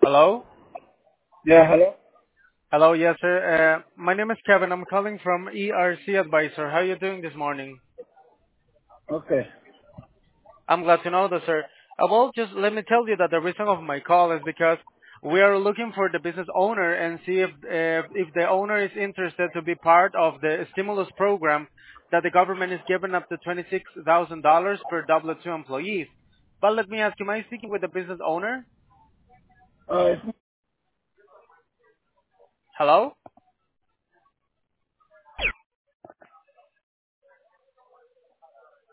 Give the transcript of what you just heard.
Hello? Yeah, hello. Hello, yes, sir. My name is Kevin. I'm calling from ERC Advisor. How are you doing this morning? Okay. I'm glad to know that, sir. Well, just let me tell you that the reason of my call is because we are looking for the business owner and see if the owner is interested to be part of the stimulus program that the government is giving up to $26,000 per W-2 employees. But let me ask you, am I speaking with the business owner? Uh, Hello?